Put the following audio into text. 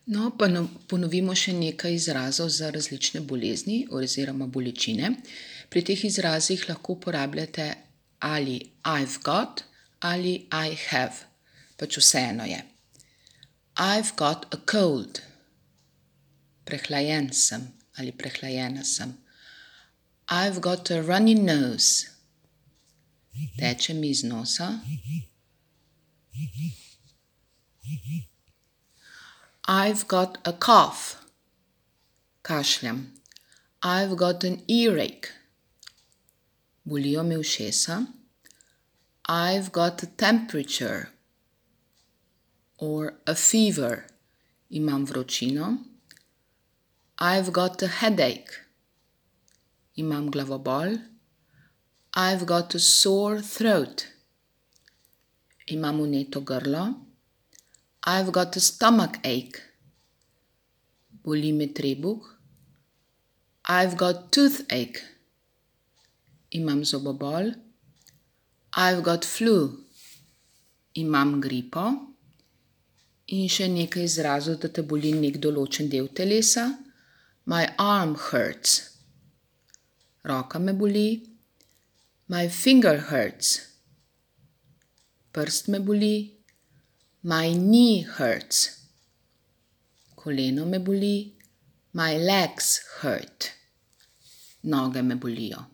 No, ponovimo še nekaj izrazov za različne bolezni oziroma bolečine. Pri teh izrazih lahko uporabljate ali I've got ali I have. Pač vseeno je. I've got a cold. Prehlajen sem ali prehlajena sem. I've got a runny nose. Teče mi iz nosa. I've got a cough. Kašljam. I've got an earache. Bolijo me ušesa. I've got a temperature or a fever. Imam vročino. I've got a headache. Imam glavobol. I've got a sore throat. Imam vneto grlo. I've got a stomach ache. Boli me trebuh. I've got toothache. Imam zobobol. I've got flu. Imam gripo. In še nekaj izrazov, da te boli nek določen del telesa. My arm hurts. Roka me boli. My finger hurts. Prst me boli. My knee hurts. Koleno me boli. My legs hurt. Noge me bolijo.